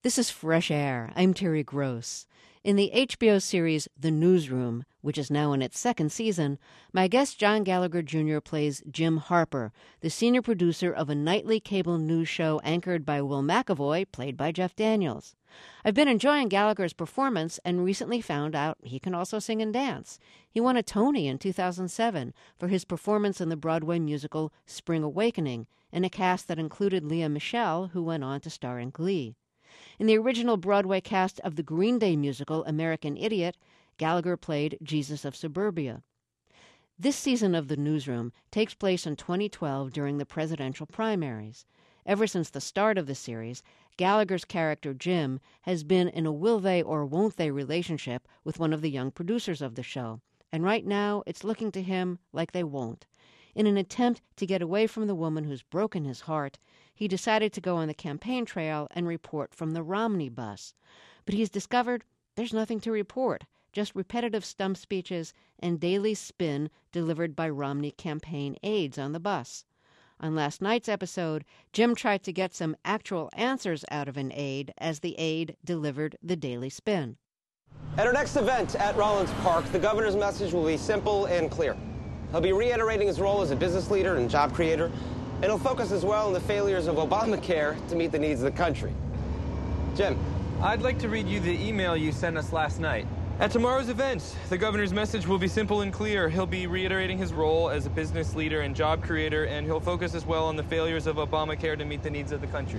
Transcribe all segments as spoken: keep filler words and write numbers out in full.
This is Fresh Air. I'm Terry Gross. In the H B O series The Newsroom, which is now in its second season, my guest John Gallagher Junior plays Jim Harper, the senior producer of a nightly cable news show anchored by Will McAvoy, played by Jeff Daniels. I've been enjoying Gallagher's performance and recently found out he can also sing and dance. He won a Tony in two thousand seven for his performance in the Broadway musical Spring Awakening, in a cast that included Lea Michele, who went on to star in Glee. In the original Broadway cast of the Green Day musical American Idiot, Gallagher played Jesus of Suburbia. This season of The Newsroom takes place in twenty twelve during the presidential primaries. Ever since the start of the series, Gallagher's character Jim has been in a will-they or won't-they relationship with one of the young producers of the show, and right now it's looking to him like they won't. In an attempt to get away from the woman who's broken his heart, he decided to go on the campaign trail and report from the Romney bus. But he's discovered there's nothing to report, just repetitive stump speeches and daily spin delivered by Romney campaign aides on the bus. On last night's episode, Jim tried to get some actual answers out of an aide as the aide delivered the daily spin. At our next event at Rollins Park, the governor's message will be simple and clear. He'll be reiterating his role as a business leader and job creator, and he'll focus as well on the failures of Obamacare to meet the needs of the country. Jim. I'd like to read you the email you sent us last night. At tomorrow's event, the governor's message will be simple and clear. He'll be reiterating his role as a business leader and job creator, and he'll focus as well on the failures of Obamacare to meet the needs of the country.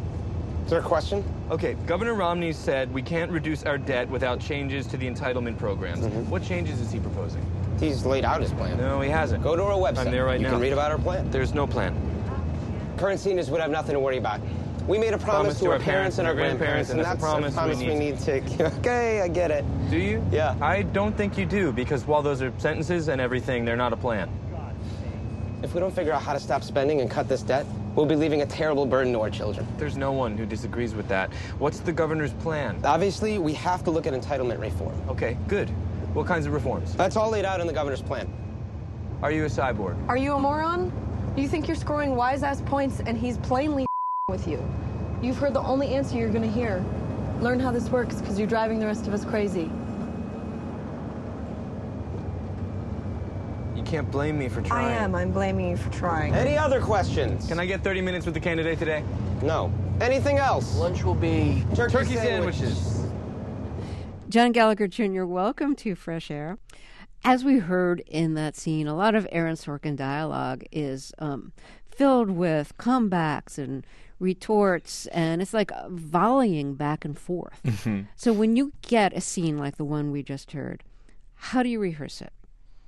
Is there a question? Okay, Governor Romney said we can't reduce our debt without changes to the entitlement programs. Mm-hmm. What changes is he proposing? He's laid out his plan. No, he hasn't. Go to our website. I'm there right you now. You can read about our plan. There's no plan. Current seniors would have nothing to worry about. We made a promise, promise to, our, our parents and our grandparents, and, and that's a promise, a promise we, need. we need to... Okay, I get it. Do you? Yeah. I don't think you do, because while those are sentences and everything, they're not a plan. If we don't figure out how to stop spending and cut this debt, we'll be leaving a terrible burden to our children. There's no one who disagrees with that. What's the governor's plan? Obviously, we have to look at entitlement reform. Okay, good. What kinds of reforms? That's all laid out in the governor's plan. Are you a cyborg? Are you a moron? You think you're scoring wise-ass points and he's plainly with you. You've heard the only answer you're going to hear. Learn how this works, because you're driving the rest of us crazy. You can't blame me for trying. I am. I'm blaming you for trying. Any other questions? Can I get thirty minutes with the candidate today? No. Anything else? Lunch will be turkey, turkey sandwiches. sandwiches. John Gallagher Junior, welcome to Fresh Air. As we heard in that scene, a lot of Aaron Sorkin dialogue is um, filled with comebacks and retorts, and it's like volleying back and forth. Mm-hmm. So when you get a scene like the one we just heard, how do you rehearse it?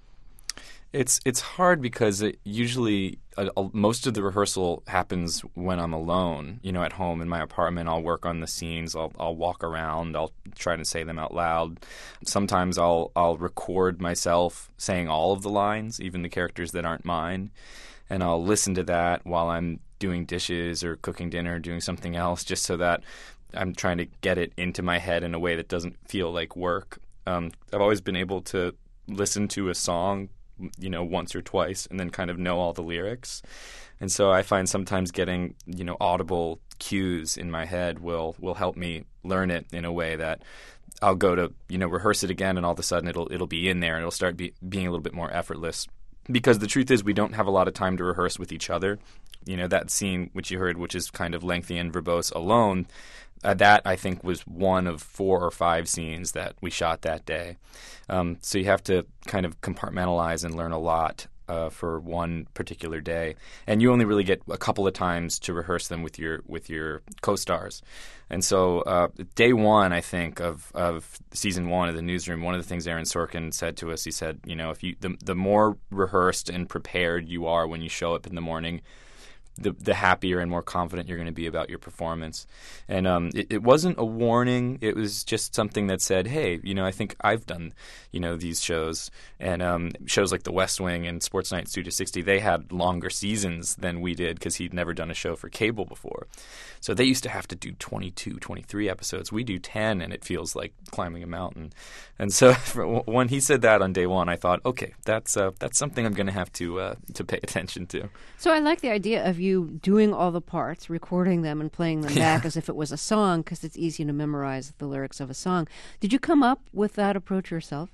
It's it's hard because it usually uh, most of the rehearsal happens when I'm alone, you know, at home in my apartment. I'll work on the scenes. I'll I'll walk around. I'll try to say them out loud. Sometimes I'll I'll record myself saying all of the lines, even the characters that aren't mine, and I'll listen to that while I'm doing dishes or cooking dinner, or doing something else, just so that I'm trying to get it into my head in a way that doesn't feel like work. Um, I've always been able to listen to a song, you know, once or twice and then kind of know all the lyrics. And so I find sometimes getting, you know, audible cues in my head will will help me learn it in a way that I'll go to, you know, rehearse it again, and all of a sudden it'll it'll be in there and it'll start be, being a little bit more effortless. Because the truth is we don't have a lot of time to rehearse with each other. You know, that scene which you heard, which is kind of lengthy and verbose alone, Uh, that, I think, was one of four or five scenes that we shot that day. Um, so you have to kind of compartmentalize and learn a lot uh, for one particular day. And you only really get a couple of times to rehearse them with your with your co-stars. And so uh, day one, I think, of, of season one of The Newsroom, one of the things Aaron Sorkin said to us, he said, you know, if you the, the more rehearsed and prepared you are when you show up in the morning, The, the happier and more confident you're going to be about your performance. And um, it, it wasn't a warning. It was just something that said, hey, you know, I think I've done, you know, these shows. And um, shows like The West Wing and Sports Night Studio sixty, they had longer seasons than we did because he'd never done a show for cable before. So they used to have to do twenty-two, twenty-three episodes. We do ten, and it feels like climbing a mountain. And so when he said that on day one, I thought, okay, that's uh, that's something I'm going to have to uh, to pay attention to. So I like the idea of you you doing all the parts, recording them and playing them back as if it was a song, because it's easy to memorize the lyrics of a song. Did you come up with that approach yourself?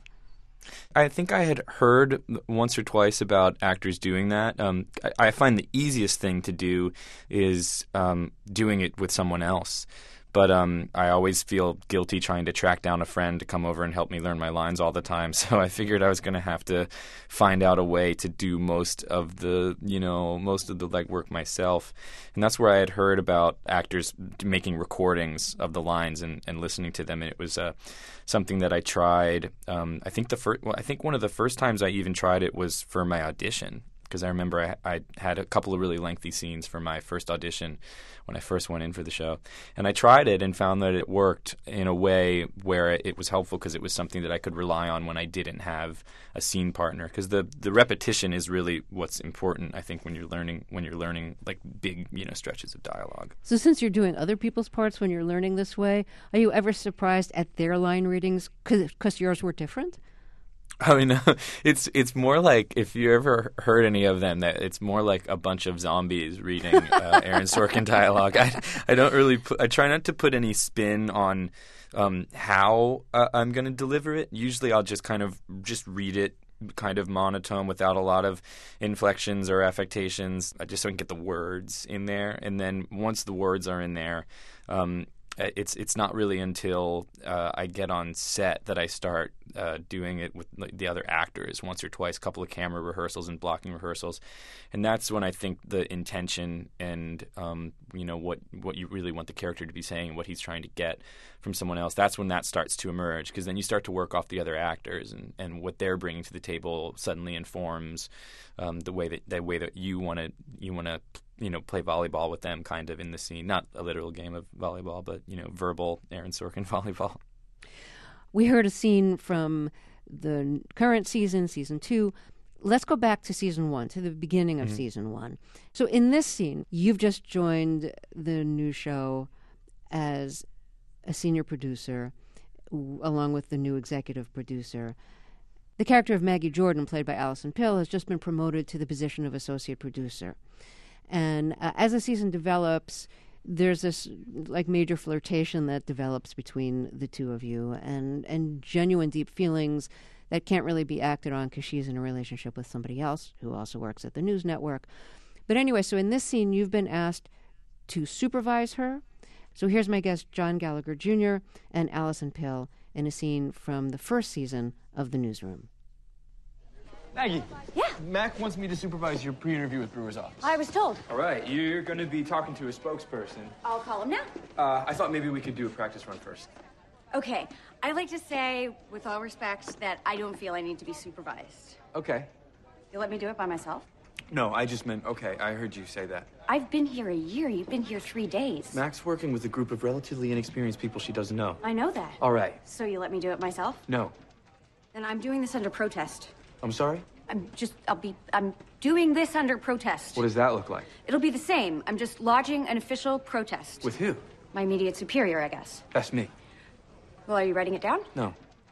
I think I had heard once or twice about actors doing that. Um, I, I find the easiest thing to do is um, doing it with someone else. But um, I always feel guilty trying to track down a friend to come over and help me learn my lines all the time. So I figured I was going to have to find out a way to do most of the, you know, most of the legwork myself. And that's where I had heard about actors making recordings of the lines and, and listening to them. And it was uh, something that I tried. Um, I think the first, well, I think one of the first times I even tried it was for my audition. Because I remember I, I had a couple of really lengthy scenes for my first audition when I first went in for the show. And I tried it and found that it worked in a way where it was helpful because it was something that I could rely on when I didn't have a scene partner. Because the, the repetition is really what's important, I think, when you're learning when you're learning like big, you know, stretches of dialogue. So since you're doing other people's parts when you're learning this way, are you ever surprised at their line readings because yours were different? I mean, it's it's more like, if you ever heard any of them, that it's more like a bunch of zombies reading uh, Aaron Sorkin dialogue. I, I don't really put, I try not to put any spin on um, how uh, I'm going to deliver it. Usually I'll just kind of just read it kind of monotone without a lot of inflections or affectations, uh, just so I can get the words in there. And then once the words are in there, um, It's it's not really until uh, I get on set that I start uh, doing it with the other actors once or twice, a couple of camera rehearsals and blocking rehearsals, and that's when I think the intention and um, you know what what you really want the character to be saying, what he's trying to get from someone else. That's when that starts to emerge, because then you start to work off the other actors, and, and what they're bringing to the table suddenly informs um, the way that the way that you want to you want to. you know, play volleyball with them kind of in the scene. Not a literal game of volleyball, but, you know, verbal Aaron Sorkin volleyball. We heard a scene from the current season, season two. Let's go back to season one, to the beginning of mm-hmm. season one. So in this scene, you've just joined the new show as a senior producer, w- along with the new executive producer. The character of Maggie Jordan, played by Allison Pill, has just been promoted to the position of associate producer. And uh, as the season develops, there's this like major flirtation that develops between the two of you, and, and genuine deep feelings that can't really be acted on because she's in a relationship with somebody else who also works at the news network. But anyway, so in this scene, you've been asked to supervise her. So here's my guest, John Gallagher Junior and Allison Pill in a scene from the first season of The Newsroom. Maggie. Yeah? Mac wants me to supervise your pre-interview with Brewer's office. I was told. All right, you're going to be talking to a spokesperson. I'll call him now. Uh, I thought maybe we could do a practice run first. Okay. I'd like to say, with all respect, that I don't feel I need to be supervised. Okay. You'll let me do it by myself? No, I just meant, okay, I heard you say that. I've been here a year. You've been here three days. Mac's working with a group of relatively inexperienced people she doesn't know. I know that. All right. So you let me do it myself? No. Then I'm doing this under protest. I'm sorry? I'm just, I'll be, I'm doing this under protest. What does that look like? It'll be the same. I'm just lodging an official protest. With who? My immediate superior, I guess. That's me. Well, are you writing it down? No.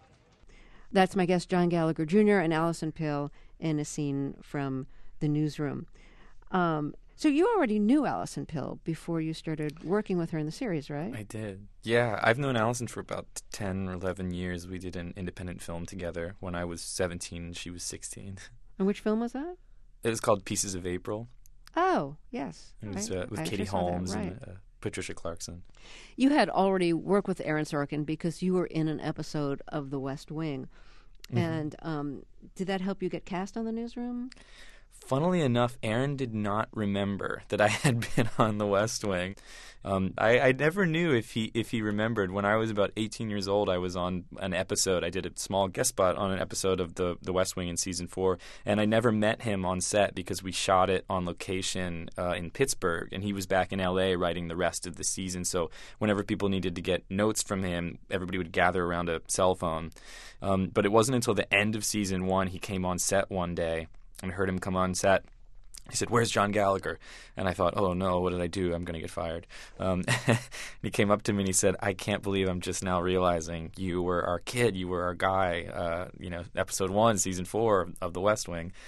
That's my guest, John Gallagher Junior and Allison Pill in a scene from The Newsroom. Um, so you already knew Allison Pill before you started working with her in the series, right? I did. Yeah, I've known Allison for about ten or eleven years. We did an independent film together when I was seventeen and she was sixteen. And which film was that? It was called Pieces of April. Oh, yes. It was I, uh, with I Katie saw that, Holmes right. and uh, Patricia Clarkson. You had already worked with Aaron Sorkin because you were in an episode of The West Wing. Mm-hmm. And um, did that help you get cast on The Newsroom? Funnily enough, Aaron did not remember that I had been on The West Wing. Um, I, I never knew if he if he remembered. When I was about eighteen years old, I was on an episode. I did a small guest spot on an episode of The The West Wing in season four, and I never met him on set because we shot it on location uh, in Pittsburgh, and he was back in L A writing the rest of the season. So whenever people needed to get notes from him, everybody would gather around a cell phone. Um, but it wasn't until the end of season one he came on set one day. And heard him come on set. He said, "Where's John Gallagher?" And I thought, oh, no, what did I do? I'm going to get fired. Um, and he came up to me and he said, "I can't believe I'm just now realizing you were our kid. You were our guy, uh, you know, episode one, season four of The West Wing."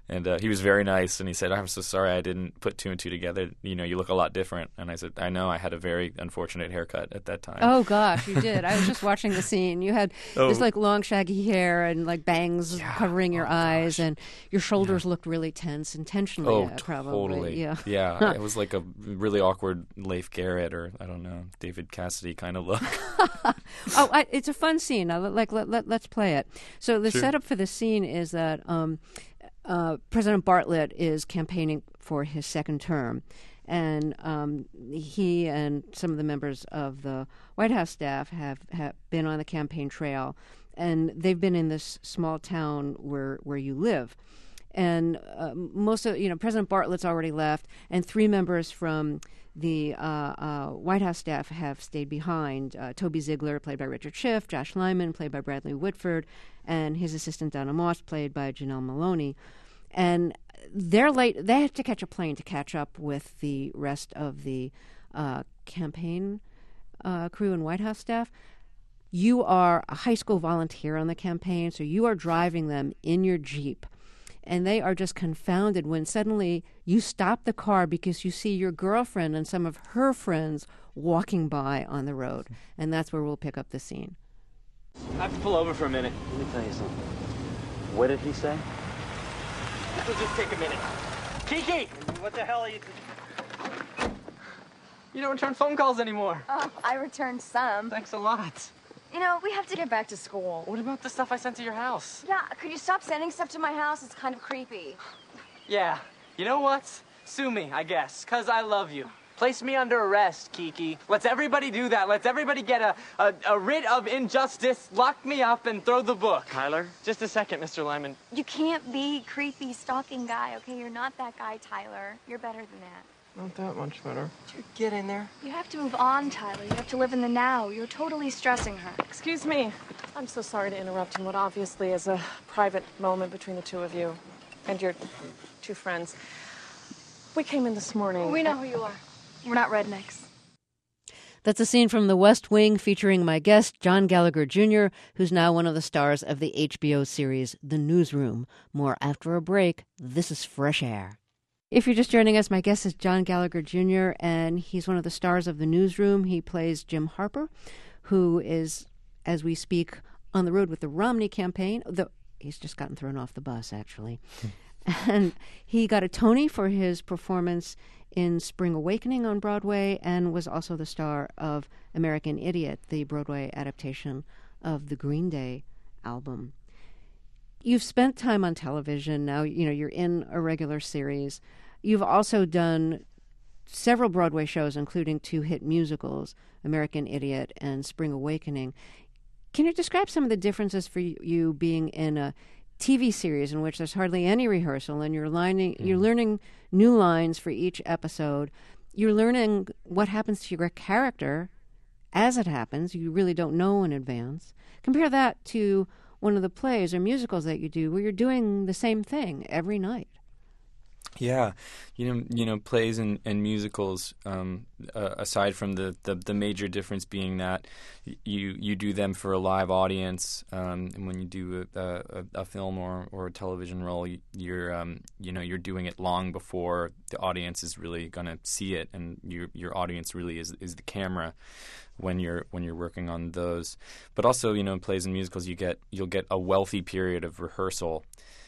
And uh, he was very nice, and he said, "I'm so sorry I didn't put two and two together. You know, you look a lot different." And I said, "I know, I had a very unfortunate haircut at that time." Oh, gosh, you did. I was just watching the scene. You had Oh. this, like, long, shaggy hair and, like, bangs Yeah. covering your Oh, eyes, gosh. and your shoulders looked really tense, intentionally, Oh, uh, probably. totally. Yeah. Yeah, it was like a really awkward Leif Garrett or, I don't know, David Cassidy kind of look. Oh, I, it's a fun scene. Now, like, let, let, let's play it. So the Sure. setup for the scene is that um, uh, President Bartlett is campaigning for his second term, and um, he and some of the members of the White House staff have, have been on the campaign trail, and they've been in this small town where where you live. And uh, most of, you know, President Bartlett's already left, and three members from the uh, uh, White House staff have stayed behind. Uh, Toby Ziegler, played by Richard Schiff, Josh Lyman, played by Bradley Whitford, and his assistant Donna Moss, played by Janelle Maloney. And they're late. They have to catch a plane to catch up with the rest of the uh, campaign uh, crew and White House staff. You are a high school volunteer on the campaign, so you are driving them in your Jeep. And they are just confounded when suddenly you stop the car because you see your girlfriend and some of her friends walking by on the road. And that's where we'll pick up the scene. I have to pull over for a minute. Let me tell you something. What did he say? This will just take a minute. Kiki! What the hell are you... You don't return phone calls anymore. Oh, I returned some. Thanks a lot. You know, we have to get back to school. What about the stuff I sent to your house? Yeah, could you stop sending stuff to my house? It's kind of creepy. Yeah. You know what? Sue me, I guess, because I love you. Place me under arrest, Kiki. Let's everybody do that. Let's everybody get a, a, a writ of injustice, lock me up, and throw the book. Tyler? Just a second, Mister Lyman. You can't be creepy stalking guy, okay? You're not that guy, Tyler. You're better than that. Not that much better. Did you get in there? You have to move on, Tyler. You have to live in the now. You're totally stressing her. Excuse me. I'm so sorry to interrupt in what obviously is a private moment between the two of you and your two friends. We came in this morning. We know who you are. We're not rednecks. That's a scene from The West Wing featuring my guest, John Gallagher Junior, who's now one of the stars of the H B O series The Newsroom. More after a break. This is Fresh Air. If you're just joining us, my guest is John Gallagher Junior, and he's one of the stars of The Newsroom. He plays Jim Harper, who is, as we speak, on the road with the Romney campaign. The, he's just gotten thrown off the bus, actually. And he got a Tony for his performance in Spring Awakening on Broadway, and was also the star of American Idiot, the Broadway adaptation of the Green Day album. You've spent time on television. Now, you know, you're in a regular series. You've also done several Broadway shows, including two hit musicals, American Idiot and Spring Awakening. Can you describe some of the differences for you being in a T V series in which there's hardly any rehearsal, and you're lining, mm. you're learning new lines for each episode. You're learning what happens to your character as it happens. You really don't know in advance. Compare that to one of the plays or musicals that you do where you're doing the same thing every night. Yeah, you know, you know, plays and, and musicals. Um, uh, aside from the, the, the major difference being that you you do them for a live audience, um, and when you do a, a, a film or, or a television role, you, you're um, you know you're doing it long before the audience is really going to see it, and your your audience really is is the camera when you're when you're working on those. But also, you know, in plays and musicals, you get you'll get a wealthy period of rehearsal.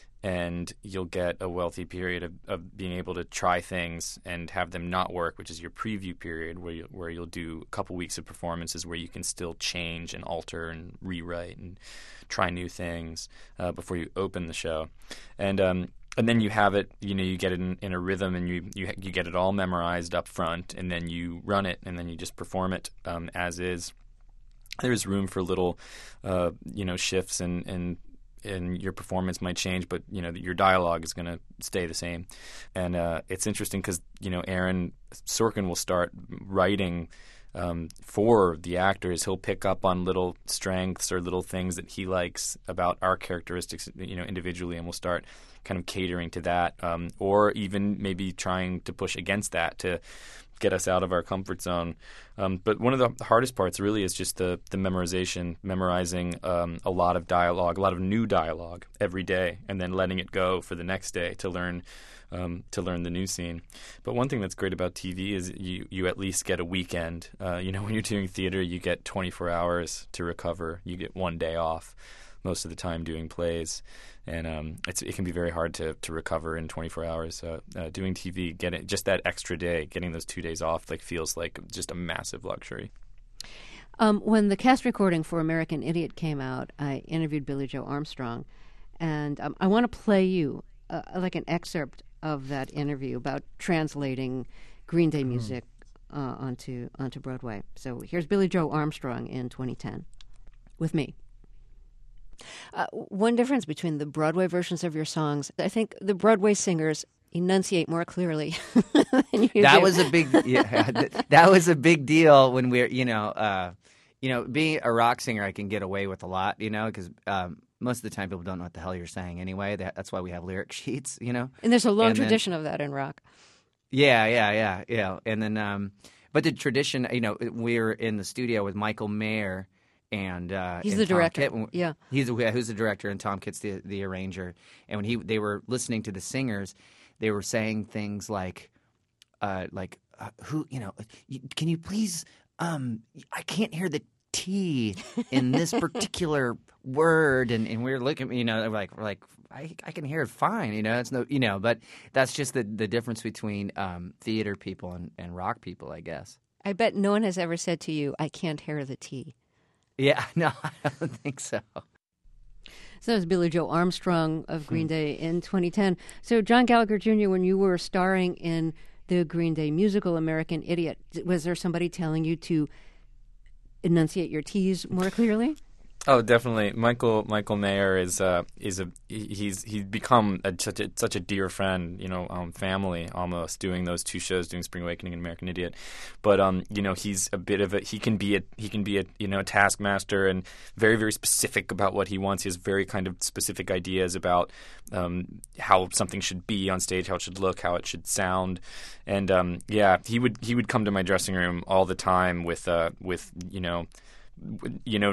And you'll get a wealthy period of, of being able to try things and have them not work, which is your preview period, where you, where you'll do a couple weeks of performances where you can still change and alter and rewrite and try new things uh, before you open the show. And um, and then you have it, you know, you get it in, in a rhythm, and you, you you get it all memorized up front, and then you run it, and then you just perform it um, as is. There's room for little, uh, you know, shifts and and. and your performance might change, but you know your dialogue is going to stay the same. And uh, it's interesting because you know Aaron Sorkin will start writing um, for the actors. He'll pick up on little strengths or little things that he likes about our characteristics, you know, individually, and we'll start kind of catering to that, um, or even maybe trying to push against that to get us out of our comfort zone. Um, but one of the hardest parts really is just the the memorization, memorizing um, a lot of dialogue, a lot of new dialogue every day, and then letting it go for the next day to learn um, to learn the new scene. But one thing that's great about T V is you you at least get a weekend. Uh, you know, when you're doing theater, you get twenty-four hours to recover. You get one day off most of the time doing plays, and um, it's, it can be very hard to, to recover in twenty-four hours. Uh, uh, doing T V, getting just that extra day, getting those two days off, like feels like just a massive luxury. Um, when the cast recording for American Idiot came out, I interviewed Billie Joe Armstrong, and um, I want to play you uh, like an excerpt of that interview about translating Green Day music uh, onto onto Broadway. So here's Billie Joe Armstrong in twenty ten with me. Uh, one difference between the Broadway versions of your songs, I think the Broadway singers enunciate more clearly than you that do. was a big yeah, that was a big deal when we're you know uh, you know being a rock singer. I can get away with a lot, you know, because um, most of the time people don't know what the hell you're saying anyway. That, that's why we have lyric sheets, you know. And there's a long and tradition then, of that in rock. Yeah, yeah, yeah, yeah. And then, um, but the tradition, you know, we were in the studio with Michael Mayer. And uh, he's and the Tom director. Kitt, yeah, he's the, who's the director, and Tom Kitt's the the arranger. And when he they were listening to the singers, they were saying things like, uh, like uh, who you know, can you please? Um, I can't hear the T in this particular word, and, and we we're looking, you know, like we're like I I can hear it fine, you know, it's no, you know, but that's just the the difference between um, theater people and, and rock people, I guess. I bet no one has ever said to you, "I can't hear the T." Yeah, no, I don't think so. So that was Billie Joe Armstrong of Green Day in twenty ten. So John Gallagher Junior, when you were starring in the Green Day musical American Idiot, was there somebody telling you to enunciate your T's more clearly? Oh, definitely. Michael Michael Mayer is uh, is a he's he's become a, such a such a dear friend, you know, um, family almost. Doing those two shows, doing Spring Awakening and American Idiot, but um, you know, he's a bit of a he can be a he can be a you know a taskmaster and very very specific about what he wants. He has very kind of specific ideas about um, how something should be on stage, how it should look, how it should sound, and um, yeah, he would he would come to my dressing room all the time with uh, with you know. you know,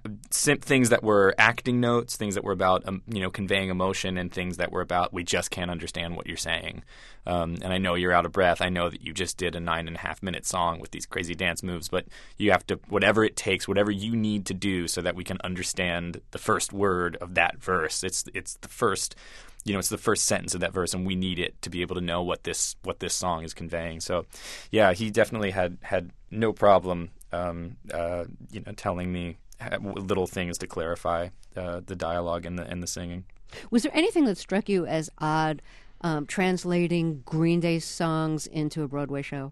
things that were acting notes, things that were about, um, you know, conveying emotion, and things that were about, we just can't understand what you're saying. Um, and I know you're out of breath. I know that you just did a nine and a half minute song with these crazy dance moves, but you have to, whatever it takes, whatever you need to do so that we can understand the first word of that verse. It's, it's the first, you know, it's the first sentence of that verse, and we need it to be able to know what this, what this song is conveying. So yeah, he definitely had, had no problem Um, uh, you know, telling me little things to clarify uh, the dialogue and the and the singing. Was there anything that struck you as odd um, translating Green Day songs into a Broadway show?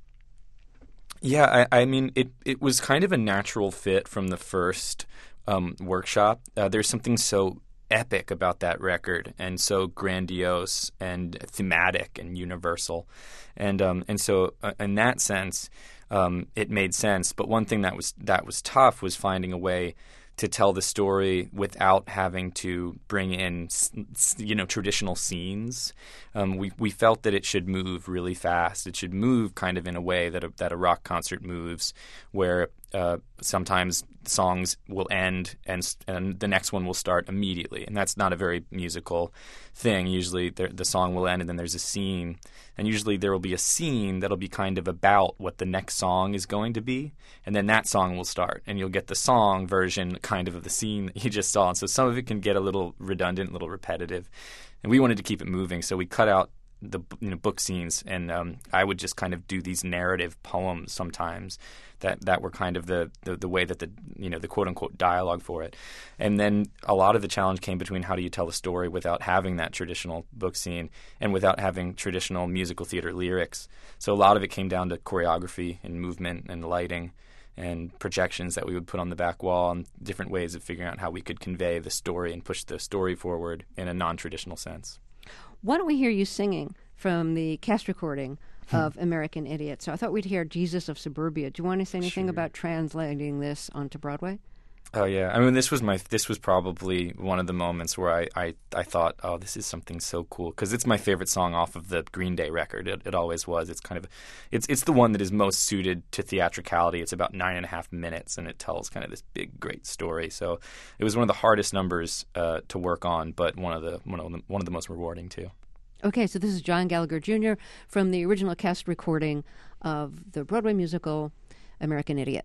Yeah, I, I mean, it it was kind of a natural fit from the first um, workshop. Uh, there's something so epic about that record, and so grandiose and thematic and universal, and um, and so uh, in that sense. Um, it made sense, but one thing that was that was tough was finding a way to tell the story without having to bring in, you know, traditional scenes. Um, we we felt that it should move really fast. It should move kind of in a way that a, that a rock concert moves, where uh, sometimes songs will end and and the next one will start immediately, and that's not a very musical thing. Usually, the, the song will end and then there's a scene, and usually there will be a scene that'll be kind of about what the next song is going to be, and then that song will start, and you'll get the song version kind of of the scene that you just saw. And so some of it can get a little redundant, a little repetitive, and we wanted to keep it moving, so we cut out the you know book scenes, and um, I would just kind of do these narrative poems sometimes that, that were kind of the, the, the way that the you know the quote unquote dialogue for it. And then a lot of the challenge came between how do you tell a story without having that traditional book scene and without having traditional musical theater lyrics. So a lot of it came down to choreography and movement and lighting and projections that we would put on the back wall, and different ways of figuring out how we could convey the story and push the story forward in a non-traditional sense. Why don't we hear you singing from the cast recording of American Idiot? So I thought we'd hear Jesus of Suburbia. Do you want to say anything Sure. about translating this onto Broadway? Oh yeah, I mean this was my this was probably one of the moments where I, I, I thought, oh, this is something so cool, because it's my favorite song off of the Green Day record. It, it always was. It's kind of it's it's the one that is most suited to theatricality. It's about nine and a half minutes, and it tells kind of this big great story. So it was one of the hardest numbers uh, to work on, but one of the one of the, one of the most rewarding too. Okay, so this is John Gallagher Junior from the original cast recording of the Broadway musical American Idiot.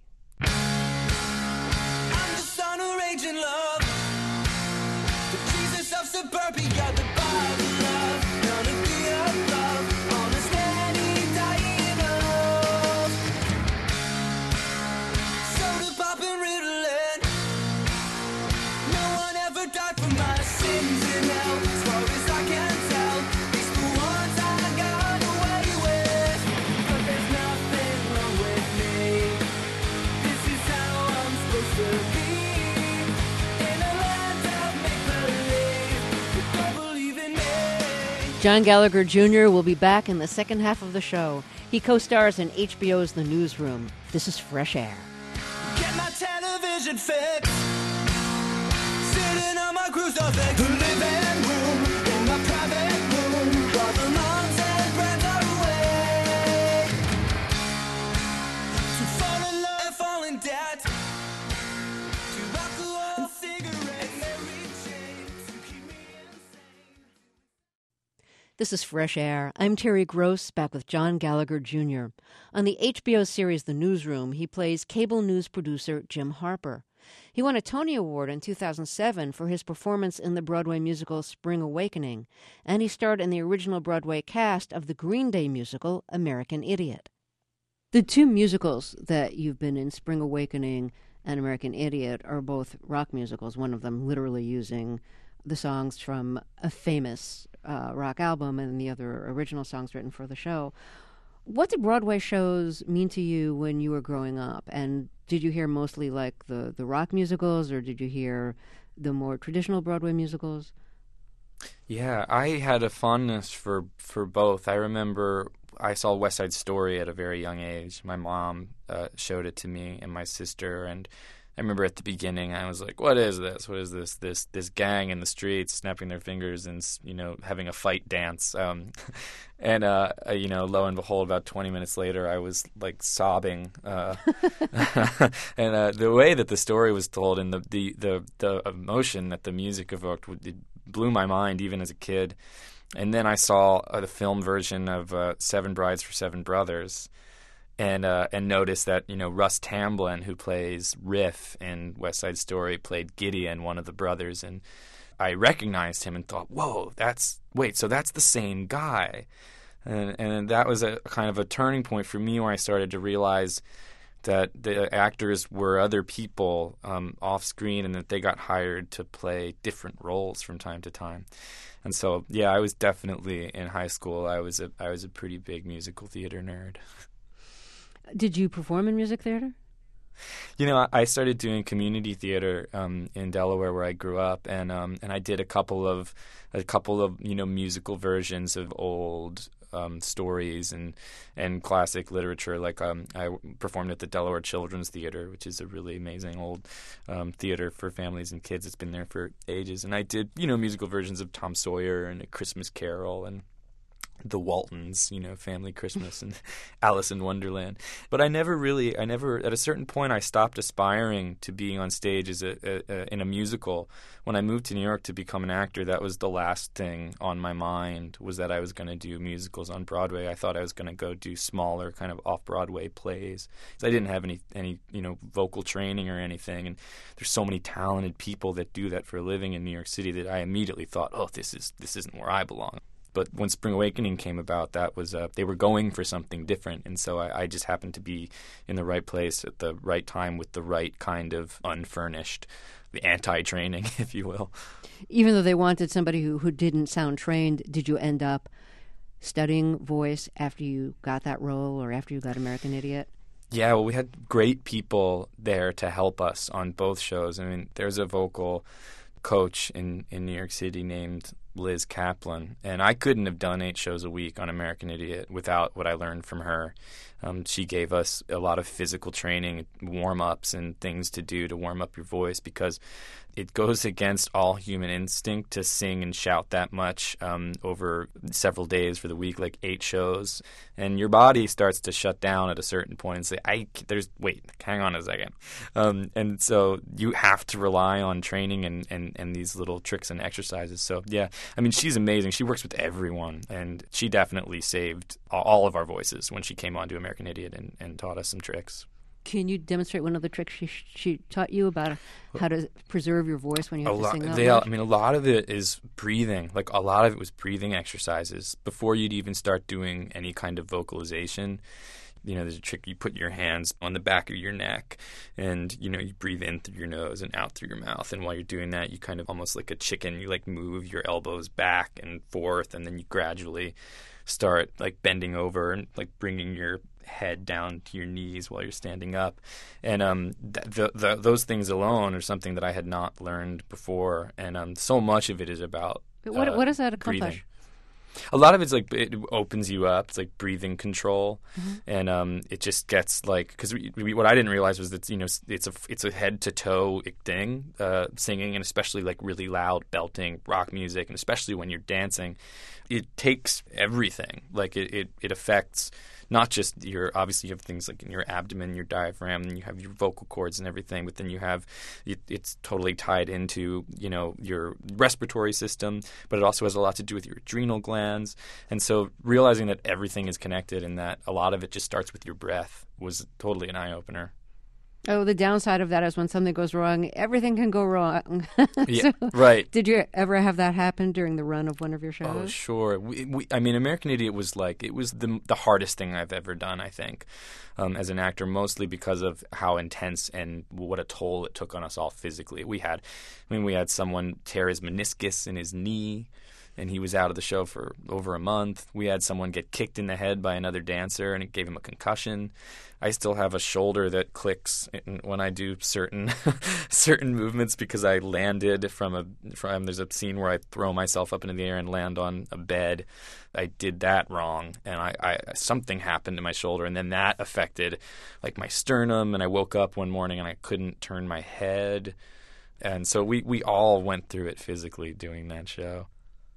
John Gallagher Junior will be back in the second half of the show. He co-stars in H B O's The Newsroom. This is Fresh Air. Get my television fix. Sitting on my cruise the living room in my private room. While the moms and friends are away. To fall in love and fall in debt. To alcohol and cigarettes. Mary Jane to keep me insane. This is Fresh Air. I'm Terry Gross, back with John Gallagher Junior On the H B O series The Newsroom, he plays cable news producer Jim Harper. He won a Tony Award in two thousand seven for his performance in the Broadway musical Spring Awakening, and he starred in the original Broadway cast of the Green Day musical American Idiot. The two musicals that you've been in, Spring Awakening and American Idiot, are both rock musicals, one of them literally using the songs from a famous uh, rock album and the other original songs written for the show. What did Broadway shows mean to you when you were growing up? And did you hear mostly like the, the rock musicals, or did you hear the more traditional Broadway musicals? Yeah, I had a fondness for, for both. I remember I saw West Side Story at a very young age. My mom uh, showed it to me and my sister, and I remember at the beginning I was like, what is this? What is this? This this gang in the streets snapping their fingers and, you know, having a fight dance. Um, and, uh, you know, lo and behold, about twenty minutes later, I was, like, sobbing. Uh, and uh, the way that the story was told and the, the, the, the emotion that the music evoked, it blew my mind even as a kid. And then I saw uh, the film version of uh, Seven Brides for Seven Brothers. And uh, and noticed that, you know, Russ Tamblyn, who plays Riff in West Side Story, played Gideon, one of the brothers, and I recognized him and thought, whoa, that's wait, so that's the same guy, and and that was a kind of a turning point for me where I started to realize that the actors were other people um, off screen, and that they got hired to play different roles from time to time. And so, yeah, I was definitely in high school. I was a I was a pretty big musical theater nerd. Did you perform in music theater? You know, I started doing community theater um, in Delaware, where I grew up, and um, and I did a couple of a couple of you know musical versions of old um, stories and and classic literature. Like um, I performed at the Delaware Children's Theater, which is a really amazing old um, theater for families and kids. It's been there for ages, and I did you know musical versions of Tom Sawyer and A Christmas Carol and the Waltons, you know, Family Christmas and Alice in Wonderland. But I never really, I never, at a certain point, I stopped aspiring to being on stage as a, a, a in a musical. When I moved to New York to become an actor, that was the last thing on my mind, was that I was going to do musicals on Broadway. I thought I was going to go do smaller kind of off-Broadway plays. So I didn't have any, any, you know, vocal training or anything. And there's so many talented people that do that for a living in New York City that I immediately thought, oh, this is this isn't where I belong. But when Spring Awakening came about, that was uh, they were going for something different, and so I, I just happened to be in the right place at the right time with the right kind of unfurnished, the anti-training, if you will. Even though they wanted somebody who, who didn't sound trained, did you end up studying voice after you got that role or after you got American Idiot? Yeah, well, we had great people there to help us on both shows. I mean, there's a vocal coach in, in New York City named Liz Kaplan, and I couldn't have done eight shows a week on American Idiot without what I learned from her. Um, she gave us a lot of physical training, warm-ups, and things to do to warm up your voice, because it goes against all human instinct to sing and shout that much um, over several days for the week, like eight shows. And your body starts to shut down at a certain point and say, "I there's wait, hang on a second." Um, and so you have to rely on training and, and, and these little tricks and exercises. So, yeah, I mean, she's amazing. She works with everyone, and she definitely saved all of our voices when she came on to American Idiot and, and taught us some tricks. Can you demonstrate one of the tricks she she taught you about how to preserve your voice when you have a to lot, sing that they, much? I mean, a lot of it is breathing. Like, a lot of it was breathing exercises. Before you'd even start doing any kind of vocalization, you know, there's a trick. You put your hands on the back of your neck and, you know, you breathe in through your nose and out through your mouth. And while you're doing that, you kind of almost like a chicken, you, like, move your elbows back and forth, and then you gradually start, like, bending over and, like, bringing your head down to your knees while you're standing up. And um, th- the, the, those things alone are something that I had not learned before. And um, so much of it is about But what, uh, what does that accomplish? breathing. A lot of it's like it opens you up. It's like breathing control, Mm-hmm. and um, it just gets like because we, we, what I didn't realize was that you know it's a it's a head to toe thing, uh, singing, and especially like really loud belting rock music, and especially when you're dancing, it takes everything. Like it it, it affects. Not just your, obviously you have things like in your abdomen, your diaphragm, and you have your vocal cords and everything, but then you have, it, it's totally tied into, you know, your respiratory system, but it also has a lot to do with your adrenal glands. And so realizing that everything is connected and that a lot of it just starts with your breath was totally an eye-opener. Oh, the downside of that is when something goes wrong, everything can go wrong. Yeah, So, right. Did you ever have that happen during the run of one of your shows? Oh, sure. We, we, I mean, American Idiot was like, it was the the hardest thing I've ever done, I think, um, as an actor, mostly because of how intense and what a toll it took on us all physically. We had, I mean, we had someone tear his meniscus in his knee, and he was out of the show for over a month. We had someone get kicked in the head by another dancer, and it gave him a concussion. I still have a shoulder that clicks when I do certain certain movements because I landed from a from. There's a scene where I throw myself up into the air and land on a bed. I did that wrong, and I, I something happened to my shoulder, and then that affected like my sternum. And I woke up one morning and I couldn't turn my head, and so we we all went through it physically doing that show.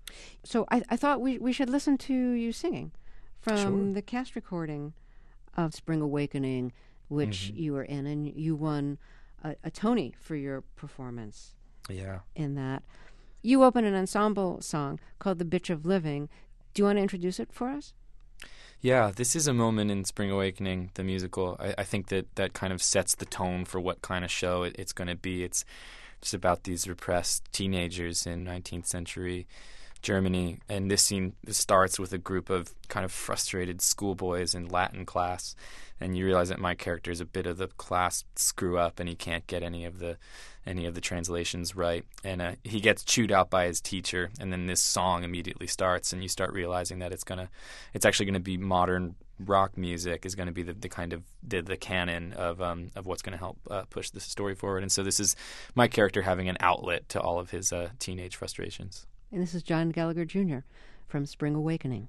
So I, I thought we we should listen to you singing from Sure. the cast recording of Spring Awakening, which Mm-hmm. you were in, and you won a, a Tony for your performance Yeah. in that. You open an ensemble song called The Bitch of Living. Do you want to introduce it for us? Yeah, this is a moment in Spring Awakening, the musical. I, I think that that kind of sets the tone for what kind of show it, it's going to be. It's just about these repressed teenagers in nineteenth century Germany, and this scene this starts with a group of kind of frustrated schoolboys in Latin class, and you realize that my character is a bit of the class screw up, and he can't get any of the any of the translations right, and uh, he gets chewed out by his teacher, and then this song immediately starts, and you start realizing that it's gonna it's actually going to be modern rock music is going to be the, the kind of the, the canon of um, of what's going to help uh, push this story forward, and so this is my character having an outlet to all of his uh, teenage frustrations. And this is John Gallagher Junior from Spring Awakening.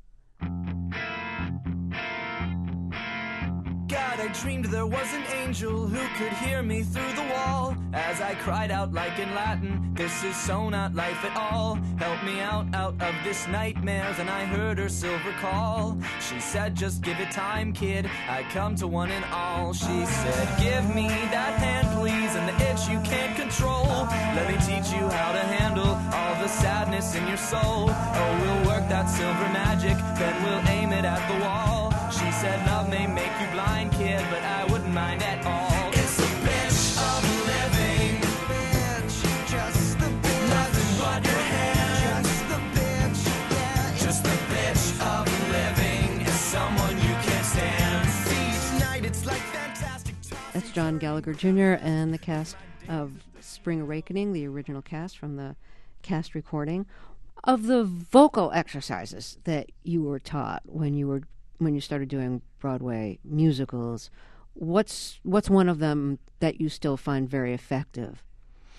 God, I dreamed there was an angel who could hear me through the wall as I cried out like in Latin, this is so not life at all. Help me out, out of this nightmare. Then I heard her silver call. She said, just give it time, kid. I come to one and all. She said, give me that hand, please, and the itch you can't control. Let me teach you how to handle all the sadness in your soul. Oh, we'll work that silver magic, then we'll aim it at the wall. She said, love may make you blind, kid, but I wouldn't mind at all. It's the bitch of living. Bitch, just the bitch. Nothing but your hand. Just the bitch, yeah. Just the bitch of living is someone you can't stand. See, tonight it's like fantastic. That's John Gallagher Junior and the cast of Spring Awakening, the original cast from the cast recording. Of the vocal exercises that you were taught when you were when you started doing Broadway musicals, what's what's one of them that you still find very effective?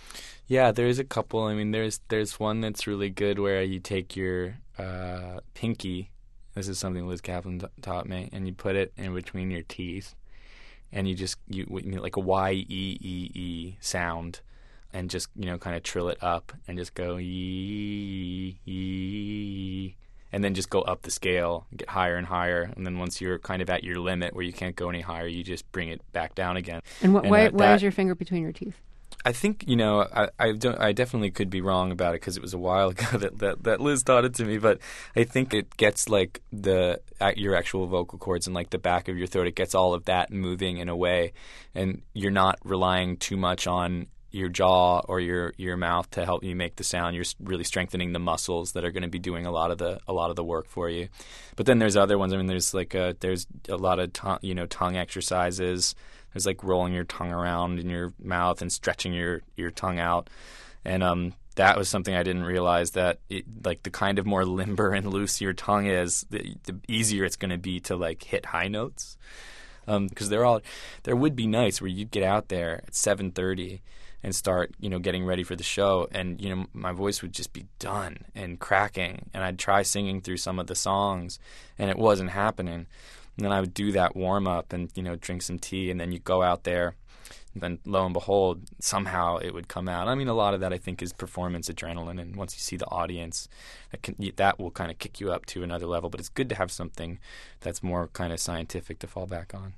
Yeah, there is a couple. I mean, there's there's one that's really good where you take your uh, pinky. This is something Liz Kaplan t- taught me, and you put it in between your teeth, and you just you, you know, like a Y E E E sound, and just you know kind of trill it up and just go yee yee, and then just go up the scale, get higher and higher, and then once you're kind of at your limit where you can't go any higher, you just bring it back down again. And, wh- and why, uh, why that, is your finger between your teeth? I think, you know, I I, don't, I definitely could be wrong about it because it was a while ago that, that, that Liz taught it to me, but I think it gets like the your actual vocal cords and like the back of your throat. It gets all of that moving in a way, and you're not relying too much on your jaw or your, your mouth to help you make the sound. You're really strengthening the muscles that are going to be doing a lot of the a lot of the work for you. But then there's other ones. I mean, there's like a, there's a lot of tongue, you know tongue exercises. There's like rolling your tongue around in your mouth and stretching your, your tongue out. And um, that was something I didn't realize, that it, like the kind of more limber and loose your tongue is, the, the easier it's going to be to like hit high notes. Because um, they're all there would be nights where you'd get out there at seven thirty and start, you know, getting ready for the show, and you know my voice would just be done and cracking, and I'd try singing through some of the songs, and it wasn't happening. And then I would do that warm-up and, you know, drink some tea, and then you go out there, and then lo and behold, somehow it would come out. I mean, a lot of that I think is performance adrenaline, and once you see the audience, that, can, that will kind of kick you up to another level. But it's good to have something that's more kind of scientific to fall back on.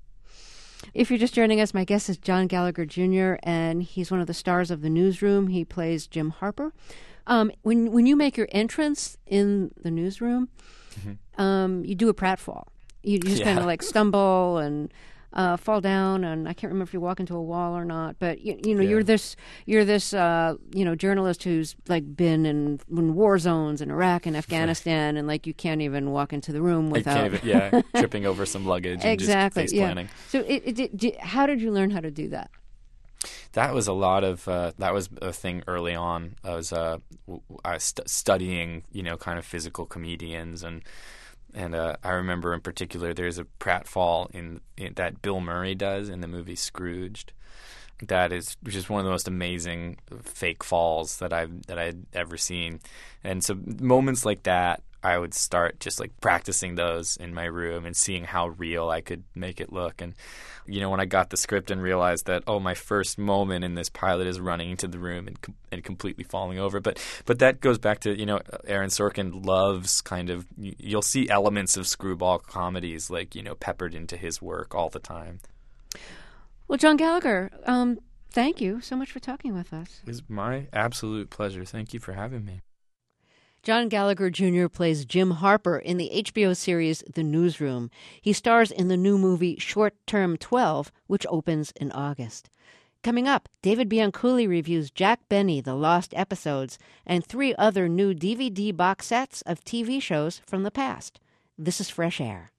If you're just joining us, my guest is John Gallagher Junior, and he's one of the stars of The Newsroom. He plays Jim Harper. Um, when, when you make your entrance in The Newsroom, mm-hmm. um, you do a pratfall. You just yeah. kind of like stumble and uh, fall down, and I can't remember if you walk into a wall or not. But you, you know, yeah. you're this, you're this, uh, you know, journalist who's like been in, in war zones in Iraq and Afghanistan, and like you can't even walk into the room without, even, yeah, tripping over some luggage. Exactly. And just face planting. Yeah. So, it, it, did, how did you learn how to do that? That was a lot of uh, that was a thing early on. I was uh, I was st- studying, you know, kind of physical comedians and. And uh, I remember in particular there's a pratfall in, in that Bill Murray does in the movie Scrooged. That is, which is one of the most amazing fake falls that I've that I'd ever seen. And so moments like that, I would start just like practicing those in my room and seeing how real I could make it look. And you know, when I got the script and realized that, oh, my first moment in this pilot is running into the room and com- and completely falling over. But but that goes back to, you know, Aaron Sorkin loves kind of, you'll see elements of screwball comedies like, you know, peppered into his work all the time. Well, John Gallagher, um, thank you so much for talking with us. It's my absolute pleasure. Thank you for having me. John Gallagher Junior plays Jim Harper in the H B O series The Newsroom. He stars in the new movie Short Term twelve, which opens in August. Coming up, David Bianculli reviews Jack Benny, The Lost Episodes, and three other new D V D box sets of T V shows from the past. This is Fresh Air.